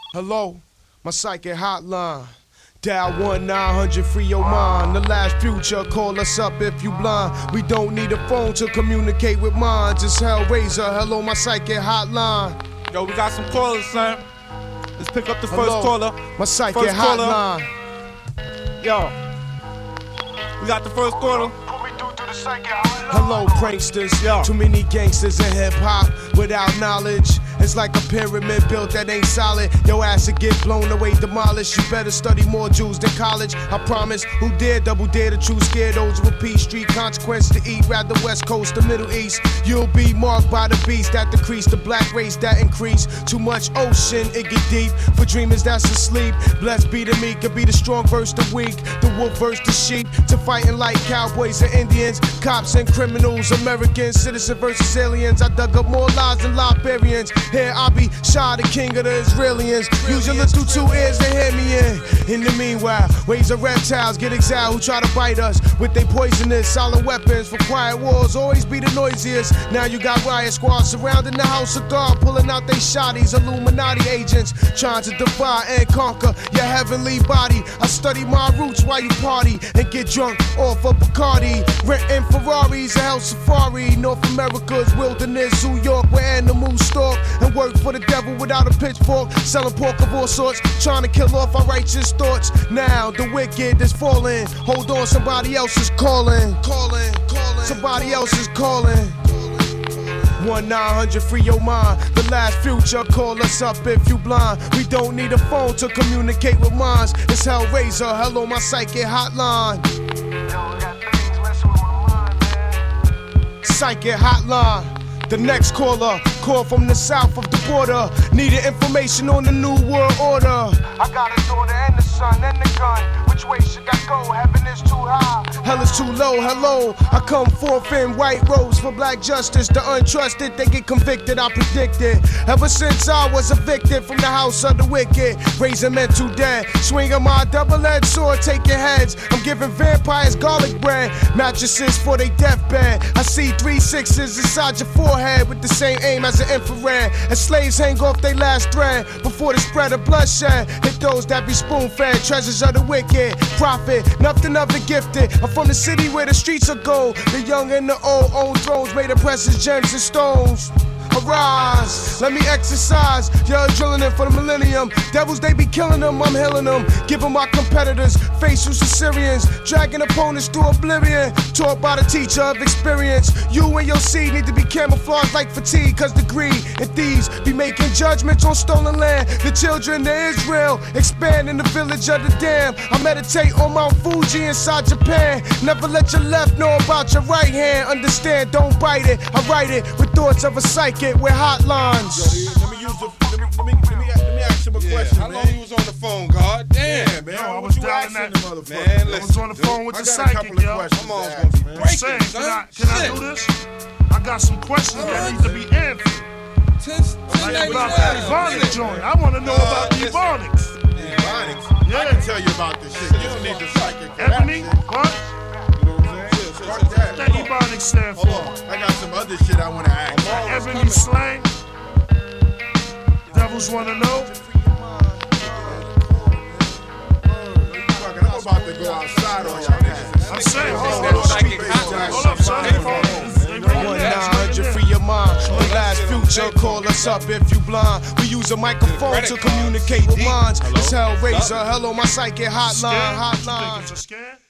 Hello, my psychic hotline. Dial 1-900 free your mind. The last future, call us up if you blind. We don't need a phone to communicate with minds. It's Hellraiser, hello my psychic hotline. Yo, we got some callers, son. Let's pick up the first caller. My psychic hotline. Yo, we got the first caller. Hello pranksters, Yo. Too many gangsters in hip-hop without knowledge. It's like a pyramid built that ain't solid. Your ass will get blown away, demolished. You better study more Jews than college, I promise. Who dare double dare the truth, scared those with P Street. Consequence to eat, rather West Coast, the Middle East. You'll be marked by the beast that decrease, the black race that increase. Too much ocean, it get deep. For dreamers that's asleep, blessed be the meek. Could be the strong versus the weak, the wolf versus the sheep. To fighting like cowboys and Indians, cops and criminals, Americans, citizen versus aliens. I dug up more lies than Liberians. Here I be Shah, the king of the Israelians. Use your little two ears to hear me in the meanwhile, waves of reptiles get exiled who try to bite us with their poisonous solid weapons. For quiet wars always be the noisiest. Now you got riot squads surrounding the house of God, pulling out they shotties, Illuminati agents, trying to defy and conquer your heavenly body. I study my roots while you party and get drunk off of Bacardi. Renting Ferraris, a hell safari. North America's wilderness, New York where animals stalk and work for the devil without a pitchfork. Selling pork of all sorts, trying to kill off our righteous thoughts. Now the wicked is falling. Hold on, somebody else is calling. Somebody else is calling. 1-900 free your mind. The last future, call us up if you blind. We don't need a phone to communicate with minds. It's Hellraiser, hello my psychic hotline. Psychic hotline. The next caller, call from the south of the border. Needed information on the new world order. I got a daughter and a son and a gun. Which way should I go? Heaven is too high, hell is too low. Hello, I come forth in white robes for black justice. The untrusted, they get convicted, I predicted. Ever since I was evicted from the house of the wicked, raising men to dead, swinging my double-edged sword, taking heads. I'm giving vampires garlic bread, mattresses for their deathbed. I see 3 6s inside your forehead with the same aim as an infrared. As slaves hang off their last thread before the spread of bloodshed. Hit those that be spoon-fed, treasures of the wicked. Profit, nothing of the gifted. I'm from the city where the streets are gold. The young and the old own thrones made of precious gems and stones. Arise, let me exercise. You're drilling it for the millennium. Devils, they be killing them, I'm healing them. Giving my competitors facials to Syrians, dragging opponents through oblivion. Taught by the teacher of experience. You and your seed need to be camouflaged like fatigue, cause the greed and thieves be making judgments on stolen land. The children of Israel expand in the village of the dam. I meditate on Mount Fuji inside Japan. Never let your left know about your right hand. Understand, don't bite it. I write it with thoughts of a psychic with hotlines. Yo, let me ask him a question. How long you was on the phone, God? Damn, man. I was dialing that. Man, I was on the phone with the psychic, yo. Come on, it's gonna be breaking, Saying, can I do this? I got some questions that need to be answered. Like about that Ebonics joint. I want to know about the Ebonics. Ebonics? I can tell you about this shit. You don't need the psychic. Ebony? What? Fuck that. What Ebonics stand for? Hold on. I got some other shit I want to ask. Ebony slang? Devils want to know? I'm about to go outside on y'all niggas. I'm saying, hold up, son. 1-900 free your mind. The last future, call us up if you blind. We use a microphone to communicate with minds. It's Hellraiser, hello my psychic hotline. You think it's a scam?